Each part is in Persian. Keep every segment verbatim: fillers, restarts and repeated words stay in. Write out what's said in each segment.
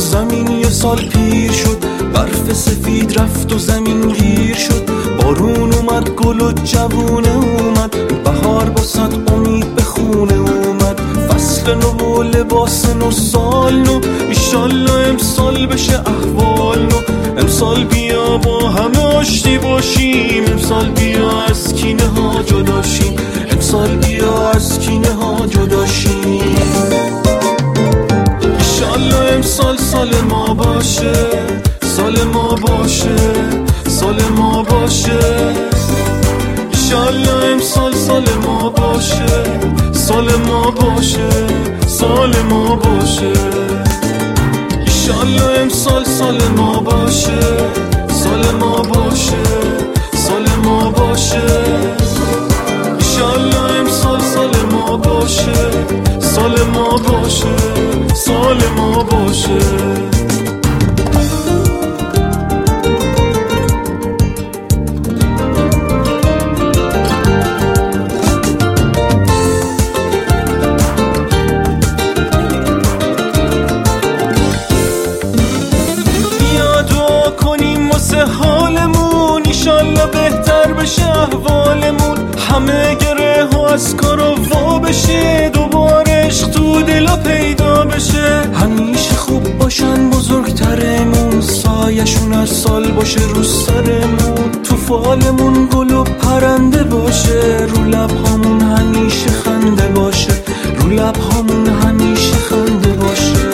زمین یه سال پیر شد، برف سفید رفت و زمین گیر شد. بارون اومد گل و جوونه اومد، بهار با صد امید به خونه اومد. فصل نو و لباس نو، سال نو، ایشالله امسال بشه احوال نو. امسال بیا با همه آشتی باشیم، امسال بیا از کینه ها جدا شیم، امسال بیا از کینه ها جدا شیم. ایشالله امسال سال ما باشه، سال ما باشه، سال ما باشه. ایشالله امسال سال ما باشه، سال ما باشه، سال ما باشه. ایشالله امسال سال ما باشه، سال ما باشه، سال ما باشه. ایشالله امسال سال ما باشه، سال ما باشه، سال ما باشه. حالمون ایشالله بهتر بشه احوالمون، همه گره ها از کارا وا بشه، دوباره عشق تو دلا پیدا بشه. همیشه خوب باشن بزرگترمون، سایشون از سال باشه رو سرمون. تو فالمون گل و پرنده باشه، رو لبهامون همیشه خنده باشه، رو لبهامون همیشه خنده باشه.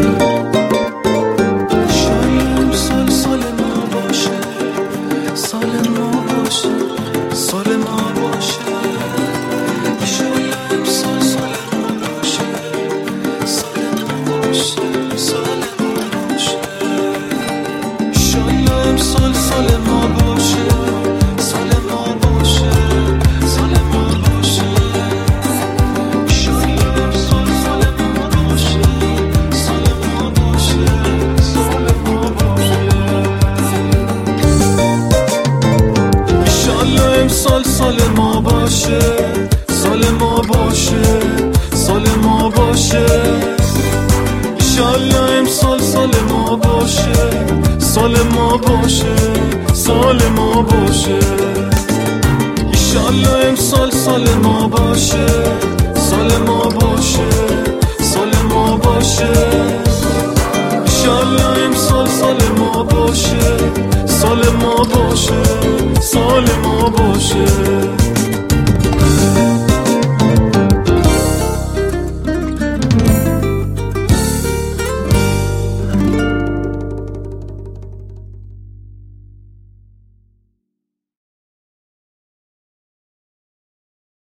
سال سال ما باشه، سال ما باشه، سال ما باشه. ایشالله امسال سال ما باشه، سال ما باشه، سال ما باشه. ایشالله امسال سال ما باشه، سال ما باشه، سال ما باشه. ایشالله امسال سال ما باشه، سال ما باشه، سال ما باشه.